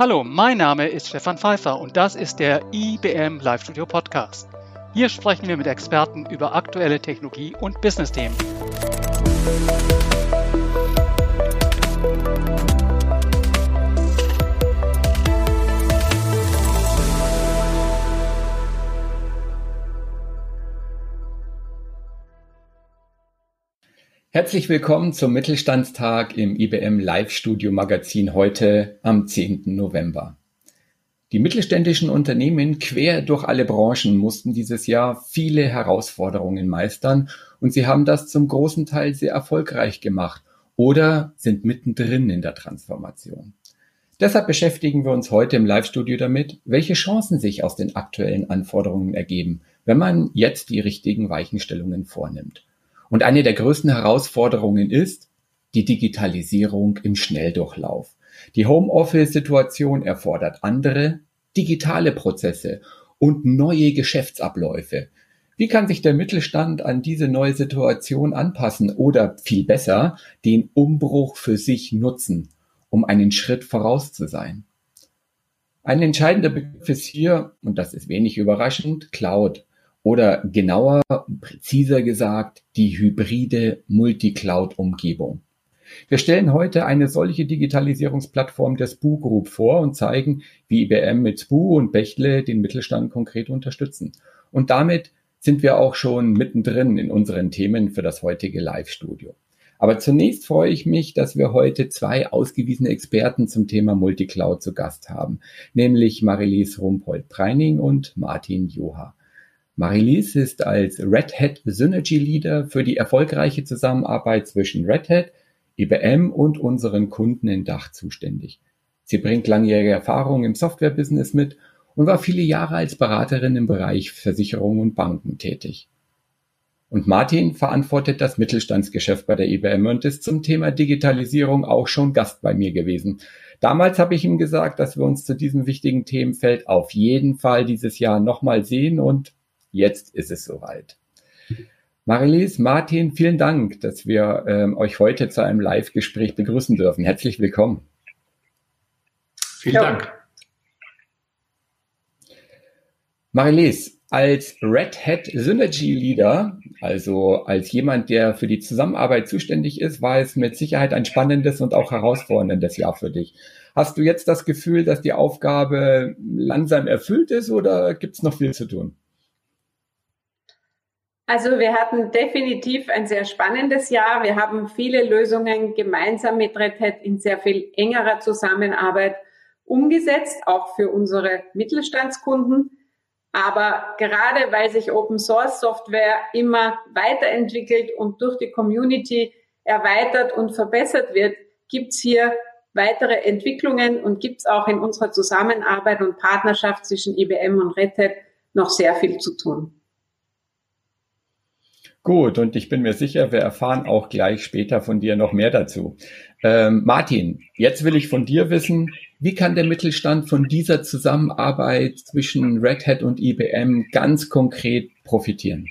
Hallo, mein Name ist Stefan Pfeiffer und das ist der IBM Live Studio Podcast. Hier sprechen wir mit Experten über aktuelle Technologie- und Business-Themen. Herzlich willkommen zum Mittelstandstag im IBM Live Studio Magazin heute am 10. November. Die mittelständischen Unternehmen quer durch alle Branchen mussten dieses Jahr viele Herausforderungen meistern und sie haben das zum großen Teil sehr erfolgreich gemacht oder sind mittendrin in der Transformation. Deshalb beschäftigen wir uns heute im Live-Studio damit, welche Chancen sich aus den aktuellen Anforderungen ergeben, wenn man jetzt die richtigen Weichenstellungen vornimmt. Und eine der größten Herausforderungen ist die Digitalisierung im Schnelldurchlauf. Die Homeoffice-Situation erfordert andere, digitale Prozesse und neue Geschäftsabläufe. Wie kann sich der Mittelstand an diese neue Situation anpassen oder viel besser den Umbruch für sich nutzen, um einen Schritt voraus zu sein? Ein entscheidender Begriff ist hier, und das ist wenig überraschend, Cloud. Oder genauer, präziser gesagt, die hybride Multicloud-Umgebung. Wir stellen heute eine solche Digitalisierungsplattform der SPOO Group vor und zeigen, wie IBM mit SPOO und Bechtle den Mittelstand konkret unterstützen. Und damit sind wir auch schon mittendrin in unseren Themen für das heutige Live-Studio. Aber zunächst freue ich mich, dass wir heute zwei ausgewiesene Experten zum Thema Multicloud zu Gast haben, nämlich Marilise Rumpold-Preining und Martin Joha. Marilise ist als Red Hat Synergy Leader für die erfolgreiche Zusammenarbeit zwischen Red Hat, IBM und unseren Kunden in Dach zuständig. Sie bringt langjährige Erfahrung im Software-Business mit und war viele Jahre als Beraterin im Bereich Versicherungen und Banken tätig. Und Martin verantwortet das Mittelstandsgeschäft bei der IBM und ist zum Thema Digitalisierung auch schon Gast bei mir gewesen. Damals habe ich ihm gesagt, dass wir uns zu diesem wichtigen Themenfeld auf jeden Fall dieses Jahr nochmal sehen und jetzt ist es soweit. Marilise, Martin, vielen Dank, dass wir euch heute zu einem Live-Gespräch begrüßen dürfen. Herzlich willkommen. Vielen Dank. Marilise, als Red Hat Synergy Leader, also als jemand, der für die Zusammenarbeit zuständig ist, war es mit Sicherheit ein spannendes und auch herausforderndes Jahr für dich. Hast du jetzt das Gefühl, dass die Aufgabe langsam erfüllt ist oder gibt es noch viel zu tun? Also wir hatten definitiv ein sehr spannendes Jahr. Wir haben viele Lösungen gemeinsam mit Red Hat in sehr viel engerer Zusammenarbeit umgesetzt, auch für unsere Mittelstandskunden. Aber gerade weil sich Open Source Software immer weiterentwickelt und durch die Community erweitert und verbessert wird, gibt's hier weitere Entwicklungen und gibt's auch in unserer Zusammenarbeit und Partnerschaft zwischen IBM und Red Hat noch sehr viel zu tun. Gut, und ich bin mir sicher, wir erfahren auch gleich später von dir noch mehr dazu. Martin, jetzt will ich von dir wissen, wie kann der Mittelstand von dieser Zusammenarbeit zwischen Red Hat und IBM ganz konkret profitieren?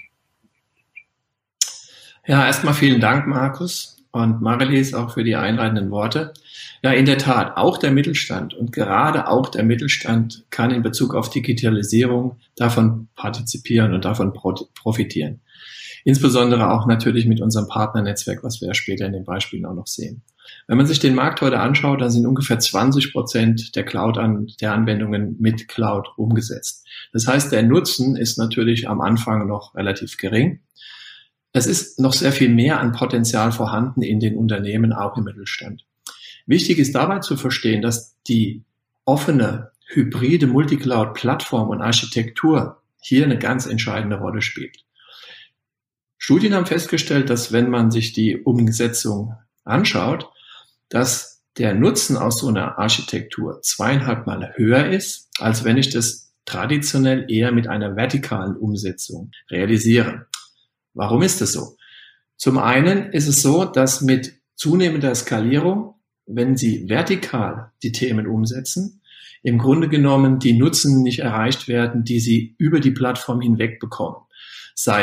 Ja, erstmal vielen Dank, Markus und Marilise, auch für die einleitenden Worte. Ja, in der Tat, auch der Mittelstand und gerade auch der Mittelstand kann in Bezug auf Digitalisierung davon partizipieren und davon profitieren. Insbesondere auch natürlich mit unserem Partnernetzwerk, was wir ja später in den Beispielen auch noch sehen. Wenn man sich den Markt heute anschaut, dann sind ungefähr 20% der Anwendungen mit Cloud umgesetzt. Das heißt, der Nutzen ist natürlich am Anfang noch relativ gering. Es ist noch sehr viel mehr an Potenzial vorhanden in den Unternehmen, auch im Mittelstand. Wichtig ist dabei zu verstehen, dass die offene, hybride Multicloud-Plattform und Architektur hier eine ganz entscheidende Rolle spielt. Studien haben festgestellt, dass wenn man sich die Umsetzung anschaut, dass der Nutzen aus so einer Architektur 2,5-mal höher ist, als wenn ich das traditionell eher mit einer vertikalen Umsetzung realisiere. Warum ist das so? Zum einen ist es so, dass mit zunehmender Skalierung, wenn Sie vertikal die Themen umsetzen, im Grunde genommen die Nutzen nicht erreicht werden, die Sie über die Plattform hinweg bekommen. Sei es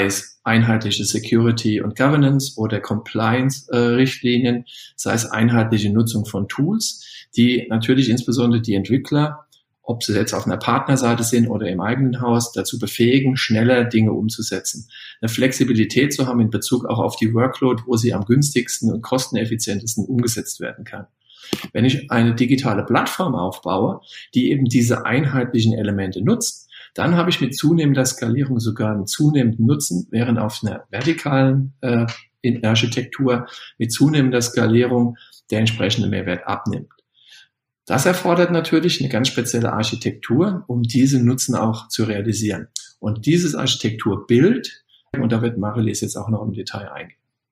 einheitliche Security und Governance oder Compliance-Richtlinien, sei es einheitliche Nutzung von Tools, die natürlich insbesondere die Entwickler, ob sie jetzt auf einer Partnerseite sind oder im eigenen Haus, dazu befähigen, schneller Dinge umzusetzen. Eine Flexibilität zu haben in Bezug auch auf die Workload, wo sie am günstigsten und kosteneffizientesten umgesetzt werden kann. Wenn ich eine digitale Plattform aufbaue, die eben diese einheitlichen Elemente nutzt, dann habe ich mit zunehmender Skalierung sogar einen zunehmenden Nutzen, während auf einer vertikalen Architektur mit zunehmender Skalierung der entsprechende Mehrwert abnimmt. Das erfordert natürlich eine ganz spezielle Architektur, um diesen Nutzen auch zu realisieren. Und dieses Architekturbild, und da wird Marilise jetzt auch noch im Detail eingehen.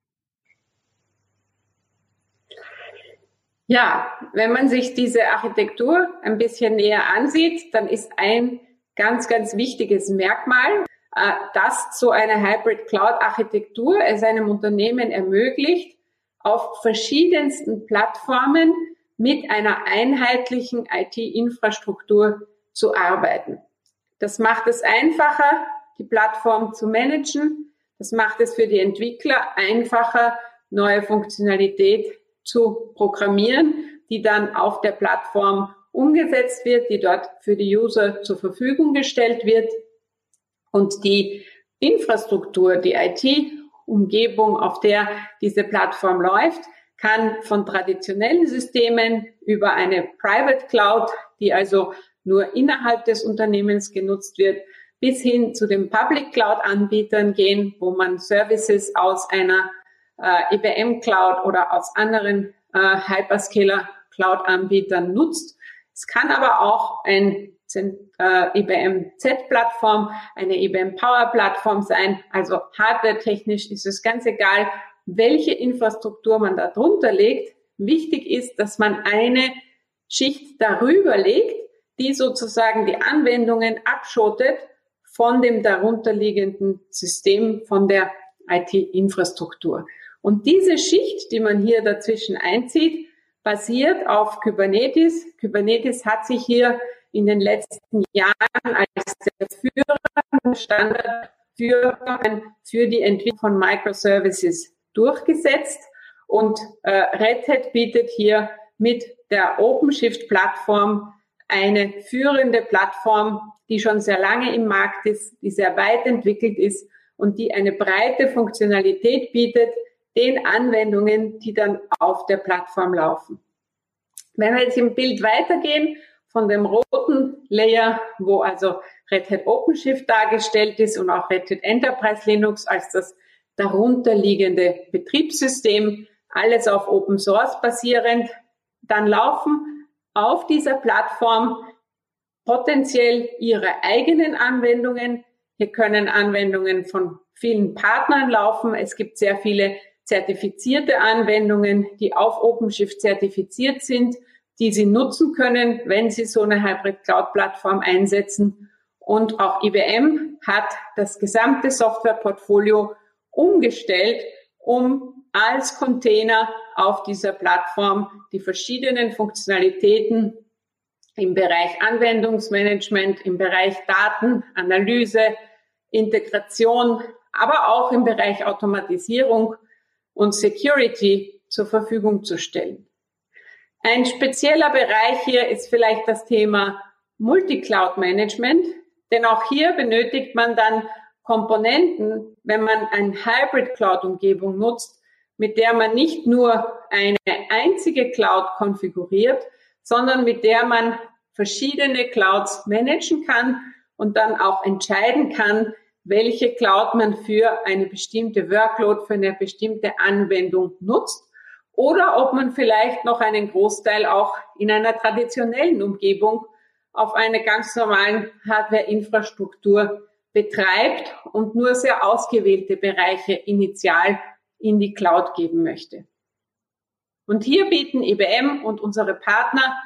Ja, wenn man sich diese Architektur ein bisschen näher ansieht, dann ist ein ganz, ganz wichtiges Merkmal, dass so eine Hybrid-Cloud-Architektur es einem Unternehmen ermöglicht, auf verschiedensten Plattformen mit einer einheitlichen IT-Infrastruktur zu arbeiten. Das macht es einfacher, die Plattform zu managen. Das macht es für die Entwickler einfacher, neue Funktionalität zu programmieren, die dann auf der Plattform umgesetzt wird, die dort für die User zur Verfügung gestellt wird. Und die Infrastruktur, die IT-Umgebung, auf der diese Plattform läuft, kann von traditionellen Systemen über eine Private Cloud, die also nur innerhalb des Unternehmens genutzt wird, bis hin zu den Public Cloud-Anbietern gehen, wo man Services aus einer IBM Cloud oder aus anderen Hyperscaler Cloud-Anbietern nutzt. Es kann aber auch ein IBM Z-Plattform, eine IBM Power-Plattform sein. Also hardware-technisch ist es ganz egal, welche Infrastruktur man da drunter legt. Wichtig ist, dass man eine Schicht darüber legt, die sozusagen die Anwendungen abschottet von dem darunterliegenden System, von der IT-Infrastruktur. Und diese Schicht, die man hier dazwischen einzieht, basiert auf Kubernetes. Kubernetes hat sich hier in den letzten Jahren als der führende Standard für die Entwicklung von Microservices durchgesetzt. Und Red Hat bietet hier mit der OpenShift-Plattform eine führende Plattform, die schon sehr lange im Markt ist, die sehr weit entwickelt ist und die eine breite Funktionalität bietet, den Anwendungen, die dann auf der Plattform laufen. Wenn wir jetzt im Bild weitergehen, von dem roten Layer, wo also Red Hat OpenShift dargestellt ist und auch Red Hat Enterprise Linux als das darunterliegende Betriebssystem, alles auf Open Source basierend, dann laufen auf dieser Plattform potenziell Ihre eigenen Anwendungen. Hier können Anwendungen von vielen Partnern laufen. Es gibt sehr viele zertifizierte Anwendungen, die auf OpenShift zertifiziert sind, die Sie nutzen können, wenn Sie so eine Hybrid-Cloud-Plattform einsetzen. Und auch IBM hat das gesamte Softwareportfolio umgestellt, um als Container auf dieser Plattform die verschiedenen Funktionalitäten im Bereich Anwendungsmanagement, im Bereich Datenanalyse, Integration, aber auch im Bereich Automatisierung und Security zur Verfügung zu stellen. Ein spezieller Bereich hier ist vielleicht das Thema Multi-Cloud-Management, denn auch hier benötigt man dann Komponenten, wenn man eine Hybrid-Cloud-Umgebung nutzt, mit der man nicht nur eine einzige Cloud konfiguriert, sondern mit der man verschiedene Clouds managen kann und dann auch entscheiden kann, welche Cloud man für eine bestimmte Workload, für eine bestimmte Anwendung nutzt oder ob man vielleicht noch einen Großteil auch in einer traditionellen Umgebung auf einer ganz normalen Hardware-Infrastruktur betreibt und nur sehr ausgewählte Bereiche initial in die Cloud geben möchte. Und hier bieten IBM und unsere Partner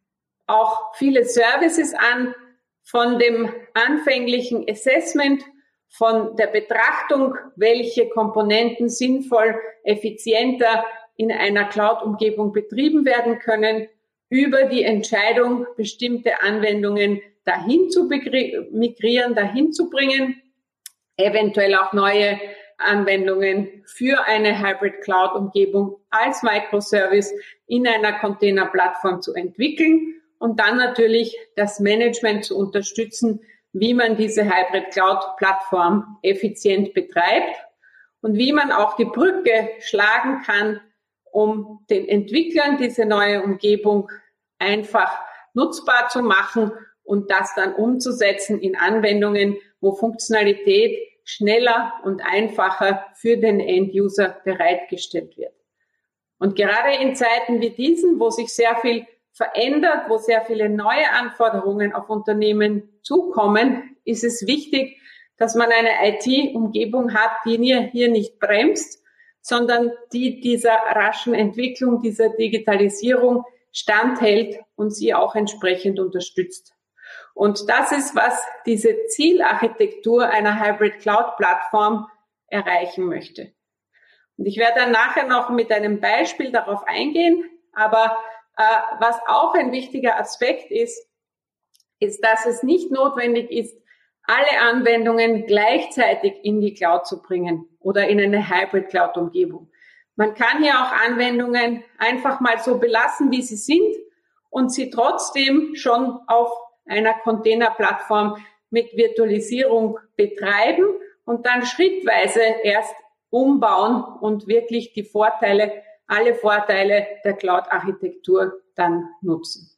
auch viele Services an, von dem anfänglichen Assessment, von der Betrachtung, welche Komponenten sinnvoll, effizienter in einer Cloud-Umgebung betrieben werden können, über die Entscheidung, bestimmte Anwendungen dahin zu migrieren, dahin zu bringen, eventuell auch neue Anwendungen für eine Hybrid Cloud Umgebung als Microservice in einer Containerplattform zu entwickeln und dann natürlich das Management zu unterstützen, wie man diese Hybrid Cloud Plattform effizient betreibt und wie man auch die Brücke schlagen kann, um den Entwicklern diese neue Umgebung einfach nutzbar zu machen und das dann umzusetzen in Anwendungen, wo Funktionalität schneller und einfacher für den End-User bereitgestellt wird. Und gerade in Zeiten wie diesen, wo sich sehr viel verändert, wo sehr viele neue Anforderungen auf Unternehmen zukommen, ist es wichtig, dass man eine IT-Umgebung hat, die hier nicht bremst, sondern die dieser raschen Entwicklung, dieser Digitalisierung standhält und sie auch entsprechend unterstützt. Und das ist, was diese Zielarchitektur einer Hybrid Cloud Plattform erreichen möchte. Und ich werde dann nachher noch mit einem Beispiel darauf eingehen, aber was auch ein wichtiger Aspekt ist, dass es nicht notwendig ist, alle Anwendungen gleichzeitig in die Cloud zu bringen oder in eine Hybrid Cloud Umgebung. Man kann hier auch Anwendungen einfach mal so belassen, wie sie sind und sie trotzdem schon auf einer Containerplattform mit Virtualisierung betreiben und dann schrittweise erst umbauen und wirklich alle Vorteile der Cloud-Architektur dann nutzen.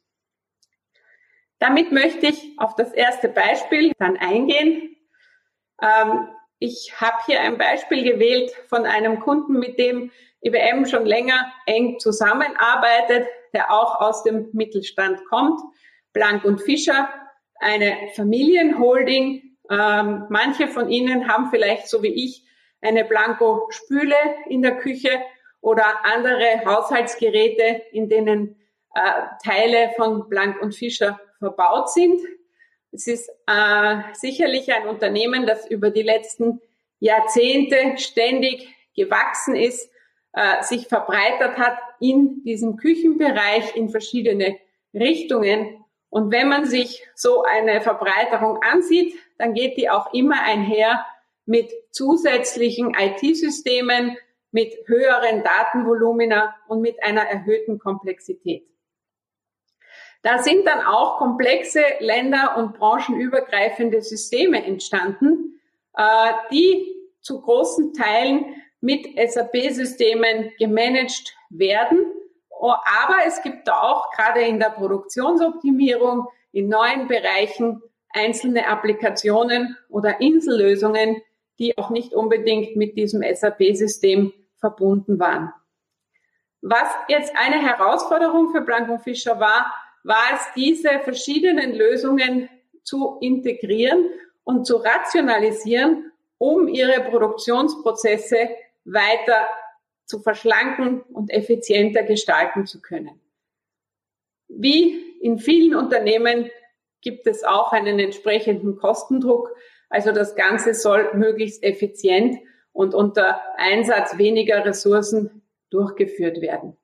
Damit möchte ich auf das erste Beispiel dann eingehen. Ich habe hier ein Beispiel gewählt von einem Kunden, mit dem IBM schon länger eng zusammenarbeitet, der auch aus dem Mittelstand kommt. Blank & Fischer, eine Familienholding. Manche von Ihnen haben vielleicht, so wie ich, eine Blanco-Spüle in der Küche oder andere Haushaltsgeräte, in denen Teile von Blank & Fischer verbaut sind. Es ist sicherlich ein Unternehmen, das über die letzten Jahrzehnte ständig gewachsen ist, sich verbreitert hat in diesem Küchenbereich in verschiedene Richtungen. Und wenn man sich so eine Verbreiterung ansieht, dann geht die auch immer einher mit zusätzlichen IT-Systemen, mit höheren Datenvolumina und mit einer erhöhten Komplexität. Da sind dann auch komplexe länder- und branchenübergreifende Systeme entstanden, die zu großen Teilen mit SAP-Systemen gemanagt werden. Aber es gibt auch gerade in der Produktionsoptimierung in neuen Bereichen einzelne Applikationen oder Insellösungen, die auch nicht unbedingt mit diesem SAP-System verbunden waren. Was jetzt eine Herausforderung für Blank & Fischer war es, diese verschiedenen Lösungen zu integrieren und zu rationalisieren, um ihre Produktionsprozesse weiter zu verschlanken und effizienter gestalten zu können. Wie in vielen Unternehmen gibt es auch einen entsprechenden Kostendruck. Also das Ganze soll möglichst effizient und unter Einsatz weniger Ressourcen durchgeführt werden.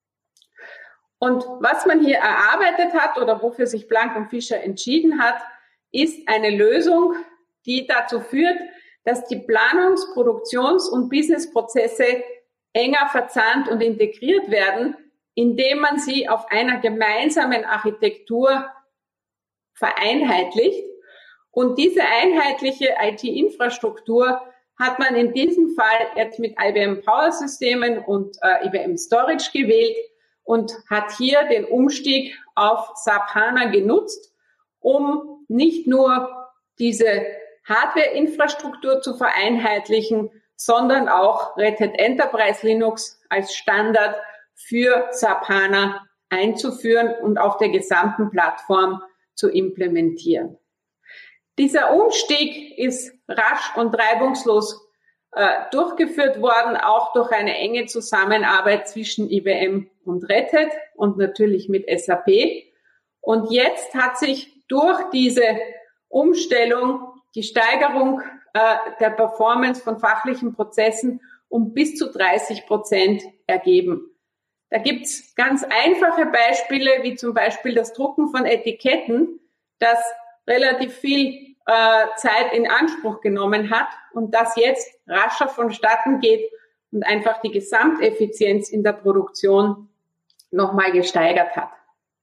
Und was man hier erarbeitet hat oder wofür sich Blank & Fischer entschieden hat, ist eine Lösung, die dazu führt, dass die Planungs-, Produktions- und Businessprozesse enger verzahnt und integriert werden, indem man sie auf einer gemeinsamen Architektur vereinheitlicht. Und diese einheitliche IT-Infrastruktur hat man in diesem Fall jetzt mit IBM Power Systemen und IBM Storage gewählt und hat hier den Umstieg auf SAP HANA genutzt, um nicht nur diese Hardware-Infrastruktur zu vereinheitlichen, sondern auch Red Hat Enterprise Linux als Standard für SAP HANA einzuführen und auf der gesamten Plattform zu implementieren. Dieser Umstieg ist rasch und reibungslos durchgeführt worden, auch durch eine enge Zusammenarbeit zwischen IBM und Red Hat und natürlich mit SAP. Und jetzt hat sich durch diese Umstellung die Steigerung der Performance von fachlichen Prozessen um bis zu 30% ergeben. Da gibt's ganz einfache Beispiele, wie zum Beispiel das Drucken von Etiketten, das relativ viel Zeit in Anspruch genommen hat und das jetzt rascher vonstatten geht und einfach die Gesamteffizienz in der Produktion nochmal gesteigert hat.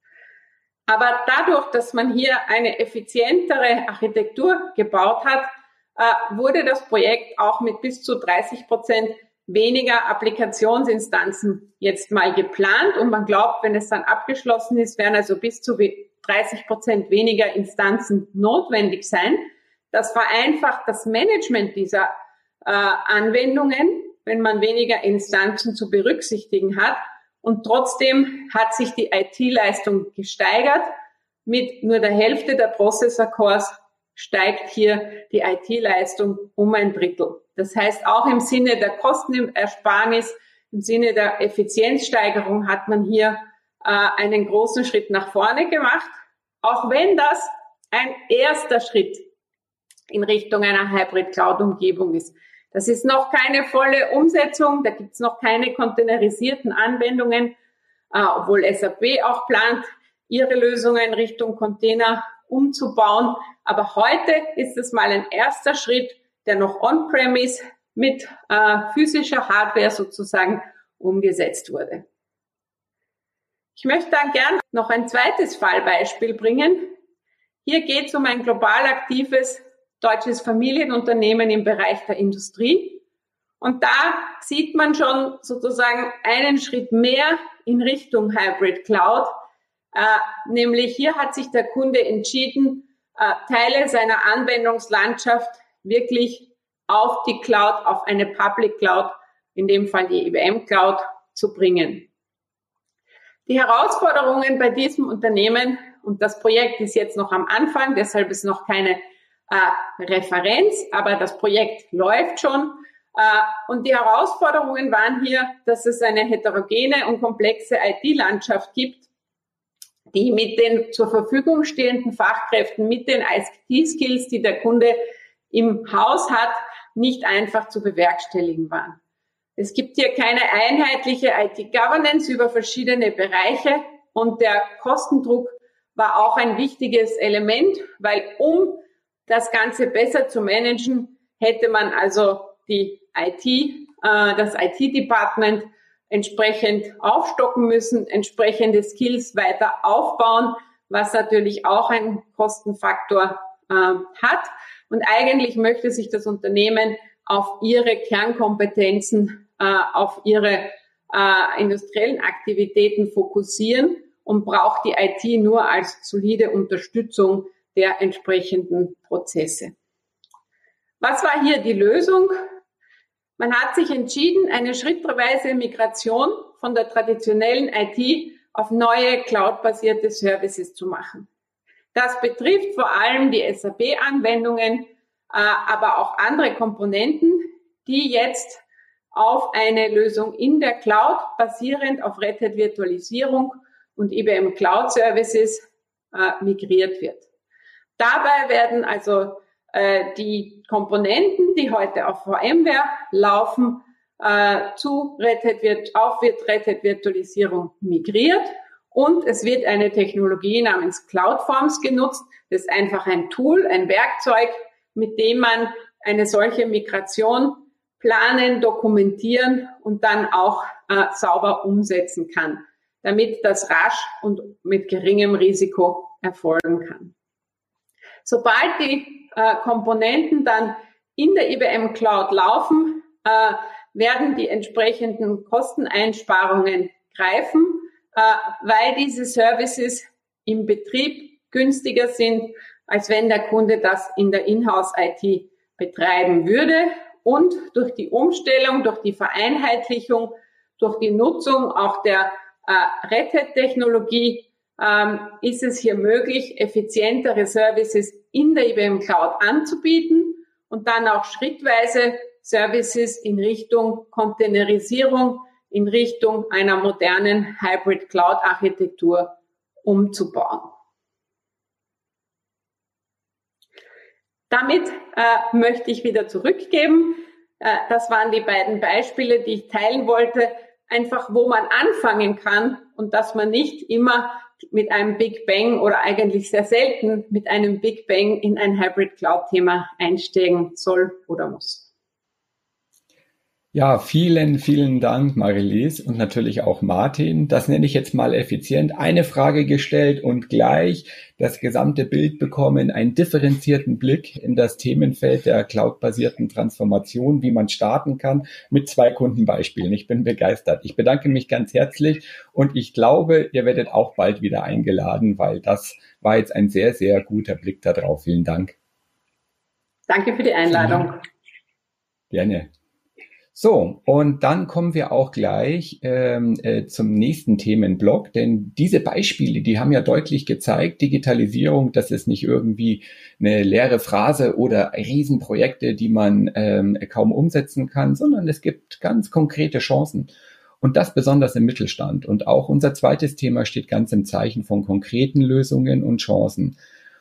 Aber dadurch, dass man hier eine effizientere Architektur gebaut hat, wurde das Projekt auch mit bis zu 30% weniger Applikationsinstanzen jetzt mal geplant. Und man glaubt, wenn es dann abgeschlossen ist, werden also bis zu 30% weniger Instanzen notwendig sein. Das vereinfacht das Management dieser Anwendungen, wenn man weniger Instanzen zu berücksichtigen hat. Und trotzdem hat sich die IT-Leistung gesteigert. Mit nur der Hälfte der Processor-Cores steigt hier die IT-Leistung um 1/3. Das heißt, auch im Sinne der Kostenersparnis, im Sinne der Effizienzsteigerung hat man hier einen großen Schritt nach vorne gemacht, auch wenn das ein erster Schritt in Richtung einer Hybrid-Cloud-Umgebung ist. Das ist noch keine volle Umsetzung, da gibt es noch keine containerisierten Anwendungen, obwohl SAP auch plant, ihre Lösungen Richtung Container umzubauen. Aber heute ist es mal ein erster Schritt, der noch on-premise mit physischer Hardware sozusagen umgesetzt wurde. Ich möchte dann gern noch ein zweites Fallbeispiel bringen. Hier geht es um ein global aktives deutsches Familienunternehmen im Bereich der Industrie. Und da sieht man schon sozusagen einen Schritt mehr in Richtung Hybrid Cloud. Nämlich hier hat sich der Kunde entschieden, Teile seiner Anwendungslandschaft wirklich auf die Cloud, auf eine Public Cloud, in dem Fall die IBM Cloud, zu bringen. Die Herausforderungen bei diesem Unternehmen, und das Projekt ist jetzt noch am Anfang, deshalb ist noch keine Referenz, aber das Projekt läuft schon. Und die Herausforderungen waren hier, dass es eine heterogene und komplexe IT-Landschaft gibt, die mit den zur Verfügung stehenden Fachkräften, mit den IT-Skills, die der Kunde im Haus hat, nicht einfach zu bewerkstelligen waren. Es gibt hier keine einheitliche IT-Governance über verschiedene Bereiche und der Kostendruck war auch ein wichtiges Element, weil um das Ganze besser zu managen, hätte man also die IT, das IT-Department entsprechend aufstocken müssen, entsprechende Skills weiter aufbauen, was natürlich auch einen Kostenfaktor hat. Und eigentlich möchte sich das Unternehmen auf ihre Kernkompetenzen, auf ihre industriellen Aktivitäten fokussieren und braucht die IT nur als solide Unterstützung der entsprechenden Prozesse. Was war hier die Lösung? Man hat sich entschieden, eine schrittweise Migration von der traditionellen IT auf neue cloud-basierte Services zu machen. Das betrifft vor allem die SAP-Anwendungen, aber auch andere Komponenten, die jetzt auf eine Lösung in der Cloud basierend auf Red Hat Virtualisierung und IBM Cloud Services migriert wird. Dabei werden also die Komponenten, die heute auf VMware laufen, auf Red Hat Virtualisierung migriert und es wird eine Technologie namens CloudForms genutzt. Das ist einfach ein Tool, ein Werkzeug, mit dem man eine solche Migration planen, dokumentieren und dann auch sauber umsetzen kann, damit das rasch und mit geringem Risiko erfolgen kann. Sobald die Komponenten dann in der IBM Cloud laufen, werden die entsprechenden Kosteneinsparungen greifen, weil diese Services im Betrieb günstiger sind, als wenn der Kunde das in der Inhouse-IT betreiben würde. Und durch die Umstellung, durch die Vereinheitlichung, durch die Nutzung auch der Red Hat-Technologie ist es hier möglich, effizientere Services in der IBM Cloud anzubieten und dann auch schrittweise Services in Richtung Containerisierung, in Richtung einer modernen Hybrid Cloud Architektur umzubauen. Damit möchte ich wieder zurückgeben. Das waren die beiden Beispiele, die ich teilen wollte. einfach wo man anfangen kann und dass man nicht immer mit einem Big Bang oder eigentlich sehr selten mit einem Big Bang in ein Hybrid Cloud Thema einsteigen soll oder muss. Ja, vielen, vielen Dank, Marilise, und natürlich auch Martin. Das nenne ich jetzt mal effizient. Eine Frage gestellt und gleich das gesamte Bild bekommen, einen differenzierten Blick in das Themenfeld der cloud-basierten Transformation, wie man starten kann, mit 2 Kundenbeispielen. Ich bin begeistert. Ich bedanke mich ganz herzlich und ich glaube, ihr werdet auch bald wieder eingeladen, weil das war jetzt ein sehr, sehr guter Blick darauf. Vielen Dank. Danke für die Einladung. Gerne. So, und dann kommen wir auch gleich zum nächsten Themenblock, denn diese Beispiele, die haben ja deutlich gezeigt, Digitalisierung, das ist nicht irgendwie eine leere Phrase oder Riesenprojekte, die man kaum umsetzen kann, sondern es gibt ganz konkrete Chancen. Und das besonders im Mittelstand. Und auch unser zweites Thema steht ganz im Zeichen von konkreten Lösungen und Chancen.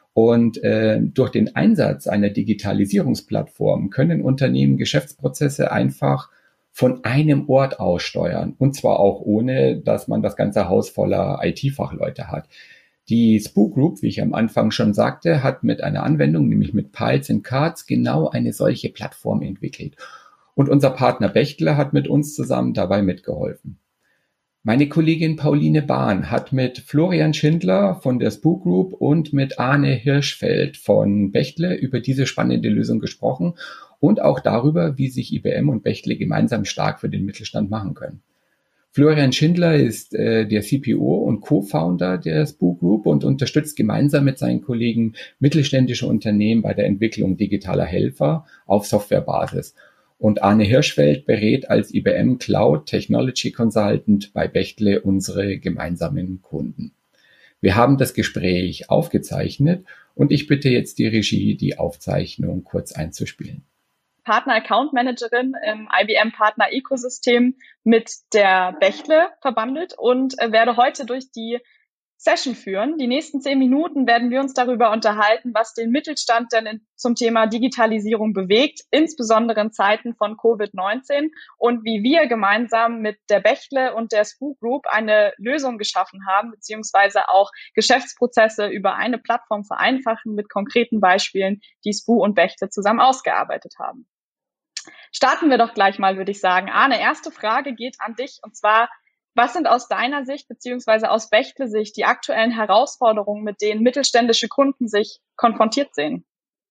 Und durch den Einsatz einer Digitalisierungsplattform können Unternehmen Geschäftsprozesse einfach von einem Ort aus steuern. Und zwar auch ohne, dass man das ganze Haus voller IT-Fachleute hat. Die Spoo Group, wie ich am Anfang schon sagte, hat mit einer Anwendung, nämlich mit Piles and Cards, genau eine solche Plattform entwickelt. Und unser Partner Bechtle hat mit uns zusammen dabei mitgeholfen. Meine Kollegin Pauline Bahn hat mit Florian Schindler von der Spoo Group und mit Arne Hirschfeld von Bechtle über diese spannende Lösung gesprochen und auch darüber, wie sich IBM und Bechtle gemeinsam stark für den Mittelstand machen können. Florian Schindler ist der CPO und Co-Founder der Spoo Group und unterstützt gemeinsam mit seinen Kollegen mittelständische Unternehmen bei der Entwicklung digitaler Helfer auf Softwarebasis. Und Arne Hirschfeld berät als IBM Cloud Technology Consultant bei Bechtle unsere gemeinsamen Kunden. Wir haben das Gespräch aufgezeichnet und ich bitte jetzt die Regie, die Aufzeichnung kurz einzuspielen. Partner Account Managerin im IBM Partner Ecosystem mit der Bechtle verbandelt und werde heute durch die Session führen. Die nächsten 10 Minuten werden wir uns darüber unterhalten, was den Mittelstand denn zum Thema Digitalisierung bewegt, insbesondere in Zeiten von Covid-19 und wie wir gemeinsam mit der Bechtle und der Spoo Group eine Lösung geschaffen haben, beziehungsweise auch Geschäftsprozesse über eine Plattform vereinfachen mit konkreten Beispielen, die Spoo und Bechtle zusammen ausgearbeitet haben. Starten wir doch gleich mal, würde ich sagen. Arne, erste Frage geht an dich und zwar, was sind aus deiner Sicht beziehungsweise aus Bechtle-Sicht die aktuellen Herausforderungen, mit denen mittelständische Kunden sich konfrontiert sehen?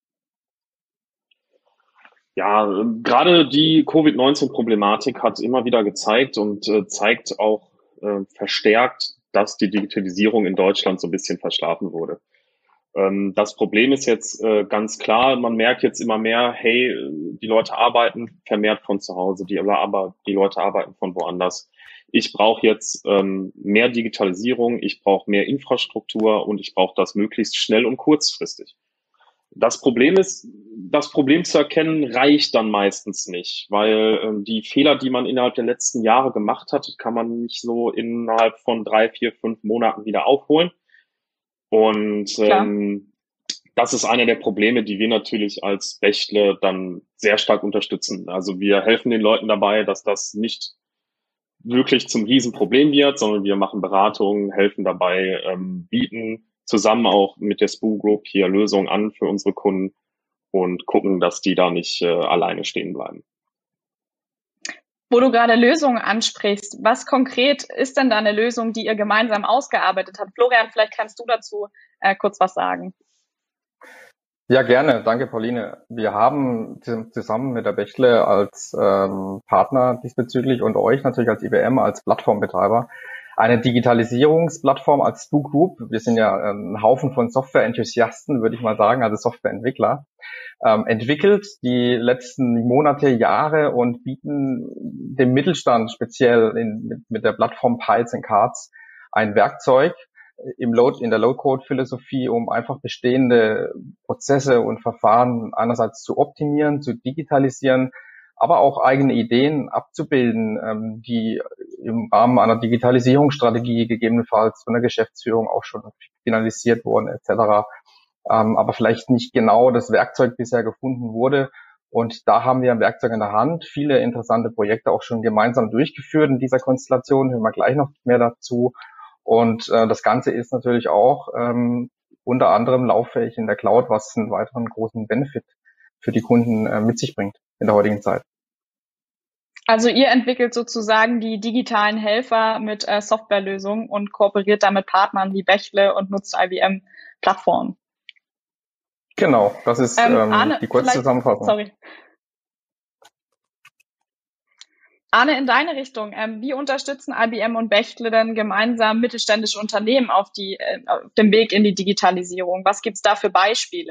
Ja, gerade die Covid-19-Problematik hat immer wieder gezeigt und zeigt auch verstärkt, dass die Digitalisierung in Deutschland so ein bisschen verschlafen wurde. Das Problem ist jetzt ganz klar, man merkt jetzt immer mehr, hey, die Leute arbeiten vermehrt von zu Hause, aber die Leute arbeiten von woanders. Ich brauche jetzt mehr Digitalisierung, ich brauche mehr Infrastruktur und ich brauche das möglichst schnell und kurzfristig. Das Problem zu erkennen, reicht dann meistens nicht, weil die Fehler, die man innerhalb der letzten Jahre gemacht hat, kann man nicht so innerhalb von 3, 4, 5 Monaten wieder aufholen. Und das ist einer der Probleme, die wir natürlich als Bechtle dann sehr stark unterstützen. Also wir helfen den Leuten dabei, dass das nicht wirklich zum Riesenproblem wird, sondern wir machen Beratungen, helfen dabei, bieten zusammen auch mit der Spoo Group hier Lösungen an für unsere Kunden und gucken, dass die da nicht alleine stehen bleiben. Wo du gerade Lösungen ansprichst, was konkret ist denn da eine Lösung, die ihr gemeinsam ausgearbeitet habt? Florian, vielleicht kannst du dazu kurz was sagen. Ja, gerne. Danke, Pauline. Wir haben zusammen mit der Bechtle als Partner diesbezüglich und euch natürlich als IBM, als Plattformbetreiber, eine Digitalisierungsplattform als Spoo Group. Wir sind ja ein Haufen von Software-Enthusiasten, würde ich mal sagen, also Softwareentwickler, entwickelt die letzten Monate, Jahre und bieten dem Mittelstand speziell mit der Plattform Piles and Cards ein Werkzeug in der Low-Code-Philosophie, um einfach bestehende Prozesse und Verfahren einerseits zu optimieren, zu digitalisieren, aber auch eigene Ideen abzubilden, die im Rahmen einer Digitalisierungsstrategie gegebenenfalls von der Geschäftsführung auch schon finalisiert wurden etc., aber vielleicht nicht genau das Werkzeug bisher gefunden wurde, Und da haben wir ein Werkzeug in der Hand, viele interessante Projekte auch schon gemeinsam durchgeführt in dieser Konstellation, hören wir gleich noch mehr dazu. Und das Ganze ist natürlich auch unter anderem lauffähig in der Cloud, was einen weiteren großen Benefit für die Kunden mit sich bringt in der heutigen Zeit. Also ihr entwickelt sozusagen die digitalen Helfer mit Softwarelösungen und kooperiert da mit Partnern wie Bechtle und nutzt IBM-Plattformen. Genau, das ist Arne, die kurze Zusammenfassung. Sorry. Arne, in deine Richtung, wie unterstützen IBM und Bechtle denn gemeinsam mittelständische Unternehmen auf dem Weg in die Digitalisierung? Was gibt's da für Beispiele?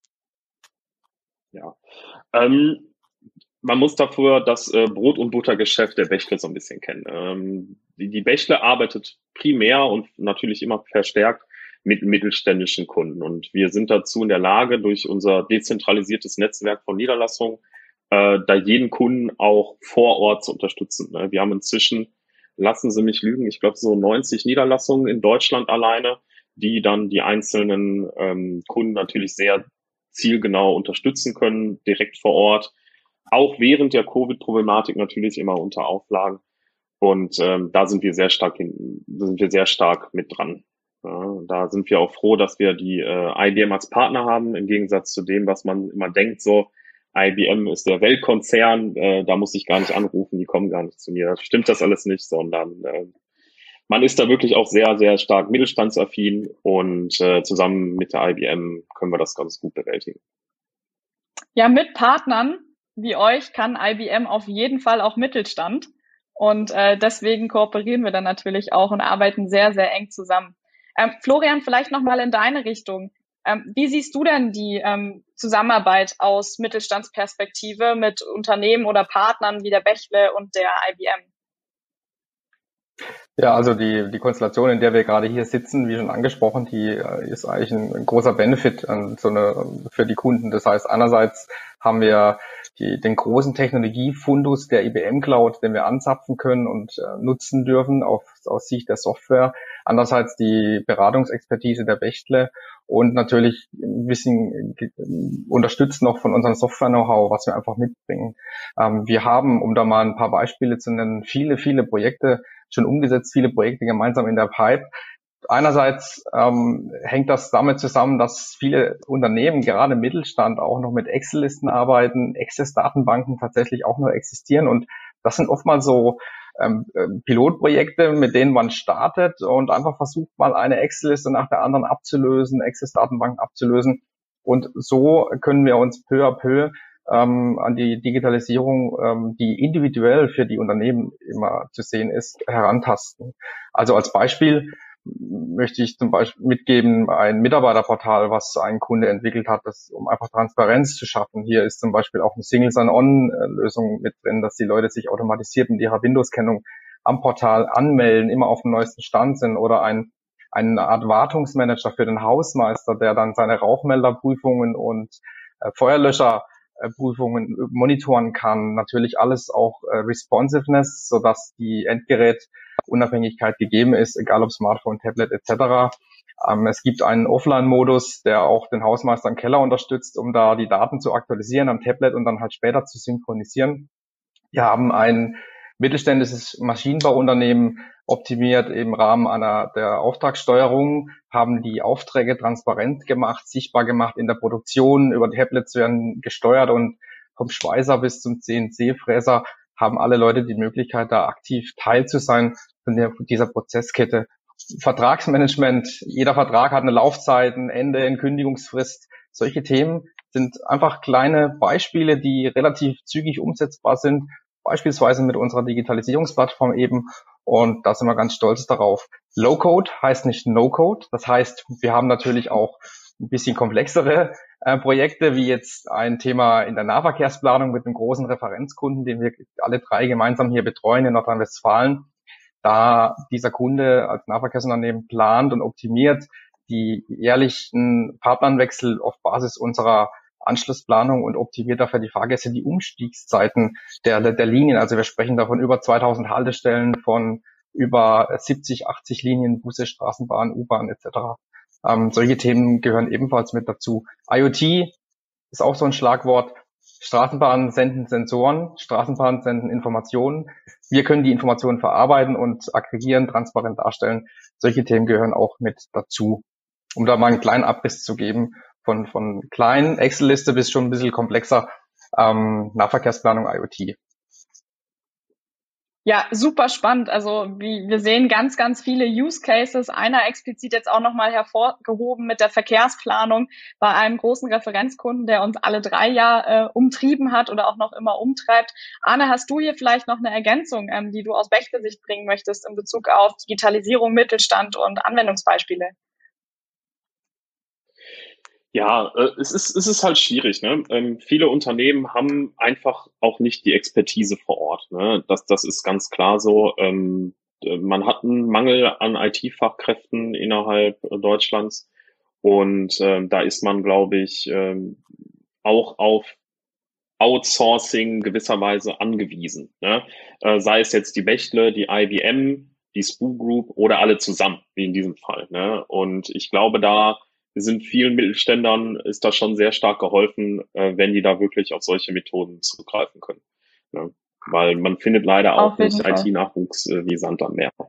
Ja, man muss dafür das Brot- und Buttergeschäft der Bechtle so ein bisschen kennen. Die Bechtle arbeitet primär und natürlich immer verstärkt mit mittelständischen Kunden. Und wir sind dazu in der Lage, durch unser dezentralisiertes Netzwerk von Niederlassungen, da jeden Kunden auch vor Ort zu unterstützen. Wir haben inzwischen, lassen Sie mich lügen, ich glaube so 90 Niederlassungen in Deutschland alleine, die dann die einzelnen Kunden natürlich sehr zielgenau unterstützen können, direkt vor Ort. Auch während der Covid-Problematik natürlich immer unter Auflagen. Und da sind wir sehr stark mit dran. Ja, da sind wir auch froh, dass wir die IBM als Partner haben, im Gegensatz zu dem, was man immer denkt, so IBM ist der Weltkonzern, da muss ich gar nicht anrufen, die kommen gar nicht zu mir. Das stimmt das alles nicht, sondern man ist da wirklich auch sehr, sehr stark mittelstandsaffin und zusammen mit der IBM können wir das ganz gut bewältigen. Ja, mit Partnern wie euch kann IBM auf jeden Fall auch Mittelstand und deswegen kooperieren wir dann natürlich auch und arbeiten sehr, sehr eng zusammen. Florian, vielleicht nochmal in deine Richtung. Wie siehst du denn die Zusammenarbeit aus Mittelstandsperspektive mit Unternehmen oder Partnern wie der Bechtle und der IBM? Ja, also die Konstellation, in der wir gerade hier sitzen, wie schon angesprochen, die ist eigentlich ein großer Benefit für die Kunden. Das heißt, einerseits haben wir den großen Technologiefundus der IBM Cloud, den wir anzapfen können und nutzen dürfen aus Sicht der Software. Andererseits die Beratungsexpertise der Bechtle und natürlich ein bisschen unterstützt noch von unserem Software-Know-how, was wir einfach mitbringen. Wir haben, um da mal ein paar Beispiele zu nennen, viele Projekte schon umgesetzt, viele Projekte gemeinsam in der Pipe. Einerseits hängt das damit zusammen, dass viele Unternehmen, gerade im Mittelstand, auch noch mit Excel-Listen arbeiten, Access-Datenbanken tatsächlich auch nur existieren. Und das sind oftmals so Pilotprojekte, mit denen man startet und einfach versucht, mal eine Excel-Liste nach der anderen abzulösen, Access-Datenbanken abzulösen. Und so können wir uns peu à peu an die Digitalisierung, die individuell für die Unternehmen immer zu sehen ist, herantasten. Also als Beispiel möchte ich zum Beispiel mitgeben, ein Mitarbeiterportal, was ein Kunde entwickelt hat, um einfach Transparenz zu schaffen. Hier ist zum Beispiel auch eine Single Sign-On-Lösung mit drin, dass die Leute sich automatisiert mit ihrer Windows-Kennung am Portal anmelden, immer auf dem neuesten Stand sind, oder eine Art Wartungsmanager für den Hausmeister, der dann seine Rauchmelderprüfungen und Feuerlöscherprüfungen monitoren kann. Natürlich alles auch Responsiveness, sodass die Endgerätunabhängigkeit gegeben ist, egal ob Smartphone, Tablet etc. Es gibt einen Offline-Modus, der auch den Hausmeister im Keller unterstützt, um da die Daten zu aktualisieren am Tablet und dann halt später zu synchronisieren. Wir haben ein mittelständisches Maschinenbauunternehmen optimiert im Rahmen der Auftragssteuerung, haben die Aufträge transparent gemacht, sichtbar gemacht in der Produktion. Über Tablets werden gesteuert und vom Schweißer bis zum CNC-Fräser haben alle Leute die Möglichkeit, da aktiv Teil zu sein von dieser Prozesskette. Vertragsmanagement, jeder Vertrag hat eine Laufzeit, ein Ende, eine Kündigungsfrist. Solche Themen sind einfach kleine Beispiele, die relativ zügig umsetzbar sind, beispielsweise mit unserer Digitalisierungsplattform eben. Und da sind wir ganz stolz darauf. Low-Code heißt nicht No-Code. Das heißt, wir haben natürlich auch ein bisschen komplexere Projekte, wie jetzt ein Thema in der Nahverkehrsplanung mit einem großen Referenzkunden, den wir alle drei gemeinsam hier betreuen in Nordrhein-Westfalen. Da dieser Kunde als Nahverkehrsunternehmen plant und optimiert die jährlichen Fahrplanwechsel auf Basis unserer Anschlussplanung und optimiert dafür die Fahrgäste die Umstiegszeiten der Linien. Also wir sprechen davon über 2000 Haltestellen, von über 70, 80 Linien, Busse, Straßenbahn, U-Bahn etc. Solche Themen gehören ebenfalls mit dazu. IoT ist auch so ein Schlagwort. Straßenbahnen senden Sensoren, Straßenbahnen senden Informationen. Wir können die Informationen verarbeiten und aggregieren, transparent darstellen. Solche Themen gehören auch mit dazu. Um da mal einen kleinen Abriss zu geben, von kleinen Excel-Liste bis schon ein bisschen komplexer Nahverkehrsplanung IoT. Ja, super spannend. Also wir sehen ganz, ganz viele Use Cases. Einer explizit jetzt auch nochmal hervorgehoben mit der Verkehrsplanung bei einem großen Referenzkunden, der uns alle 3 Jahre umtrieben hat oder auch noch immer umtreibt. Arne, hast du hier vielleicht noch eine Ergänzung, die du aus Bechtle-Sicht bringen möchtest in Bezug auf Digitalisierung, Mittelstand und Anwendungsbeispiele? Ja, es ist halt schwierig, ne? Viele Unternehmen haben einfach auch nicht die Expertise vor Ort, ne? Das ist ganz klar so. Man hat einen Mangel an IT-Fachkräften innerhalb Deutschlands und da ist man, glaube ich, auch auf Outsourcing gewisserweise angewiesen, ne? Sei es jetzt die Bechtle, die IBM, die SPOO Group oder alle zusammen, wie in diesem Fall, ne? Und ich glaube, da sind vielen Mittelständlern ist da schon sehr stark geholfen, wenn die da wirklich auf solche Methoden zurückgreifen können. Ja, weil man findet leider auch nicht IT-Nachwuchs wie Sand am Meer.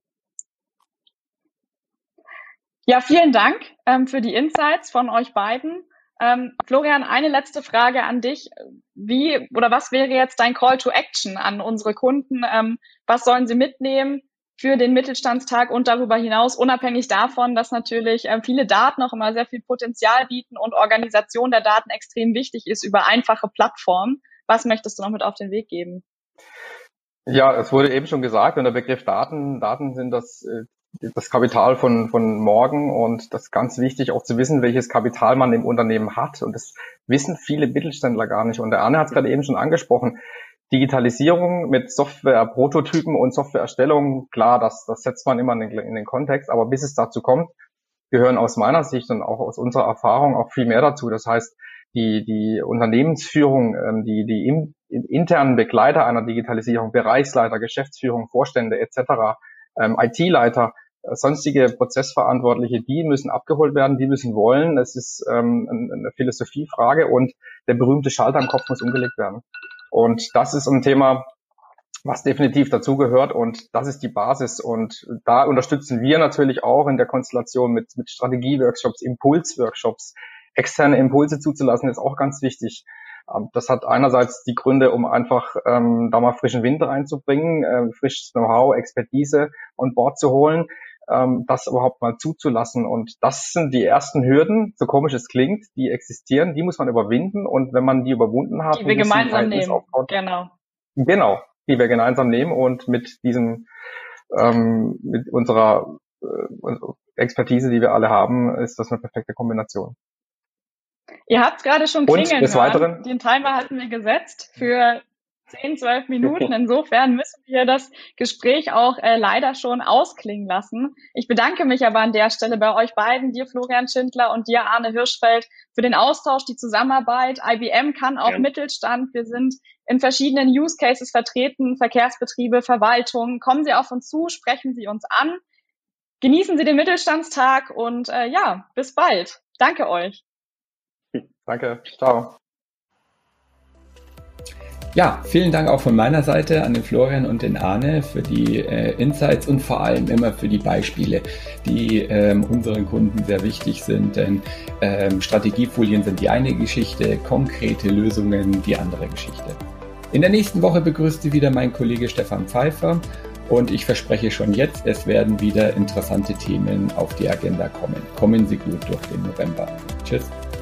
Ja, vielen Dank für die Insights von euch beiden. Florian, eine letzte Frage an dich. Wie oder was wäre jetzt dein Call to Action an unsere Kunden? Was sollen sie mitnehmen für den Mittelstandstag und darüber hinaus, unabhängig davon, dass natürlich viele Daten noch immer sehr viel Potenzial bieten und Organisation der Daten extrem wichtig ist über einfache Plattformen. Was möchtest du noch mit auf den Weg geben? Ja, es wurde eben schon gesagt, und der Begriff Daten sind das Kapital von morgen, und das ist ganz wichtig auch zu wissen, welches Kapital man im Unternehmen hat, und das wissen viele Mittelständler gar nicht. Und der Arne hat es gerade eben schon angesprochen. Digitalisierung mit Software-Prototypen und Softwareerstellung, klar, das setzt man immer in den Kontext, aber bis es dazu kommt, gehören aus meiner Sicht und auch aus unserer Erfahrung auch viel mehr dazu. Das heißt, die Unternehmensführung, die internen Begleiter einer Digitalisierung, Bereichsleiter, Geschäftsführung, Vorstände etc., IT-Leiter, sonstige Prozessverantwortliche, die müssen abgeholt werden, die müssen wollen. Es ist eine Philosophiefrage, und der berühmte Schalter im Kopf muss umgelegt werden. Und das ist ein Thema, was definitiv dazugehört, und das ist die Basis. Und da unterstützen wir natürlich auch in der Konstellation mit Strategieworkshops, Impulsworkshops. Externe Impulse zuzulassen ist auch ganz wichtig. Das hat einerseits die Gründe, um einfach da mal frischen Wind reinzubringen, frisches Know-how, Expertise on Board zu holen, das überhaupt mal zuzulassen. Und das sind die ersten Hürden, so komisch es klingt, die existieren, die muss man überwinden. Und wenn man die überwunden hat, die wir gemeinsam nehmen, genau, die wir gemeinsam nehmen, und mit diesem, mit unserer Expertise, die wir alle haben, ist das eine perfekte Kombination. Ihr habt es gerade schon klingeln des Weiteren, den Timer hatten wir gesetzt für 10, 12 Minuten. Insofern müssen wir das Gespräch auch leider schon ausklingen lassen. Ich bedanke mich aber an der Stelle bei euch beiden, dir Florian Schindler und dir Arne Hirschfeld, für den Austausch, die Zusammenarbeit. IBM kann auch Mittelstand. Wir sind in verschiedenen Use Cases vertreten, Verkehrsbetriebe, Verwaltung. Kommen Sie auf uns zu, sprechen Sie uns an. Genießen Sie den Mittelstandstag und bis bald. Danke euch. Danke, ciao. Ja, vielen Dank auch von meiner Seite an den Florian und den Arne für die Insights und vor allem immer für die Beispiele, die unseren Kunden sehr wichtig sind, denn Strategiefolien sind die eine Geschichte, konkrete Lösungen die andere Geschichte. In der nächsten Woche begrüßt Sie wieder mein Kollege Stefan Pfeiffer, und ich verspreche schon jetzt, es werden wieder interessante Themen auf die Agenda kommen. Kommen Sie gut durch den November. Tschüss.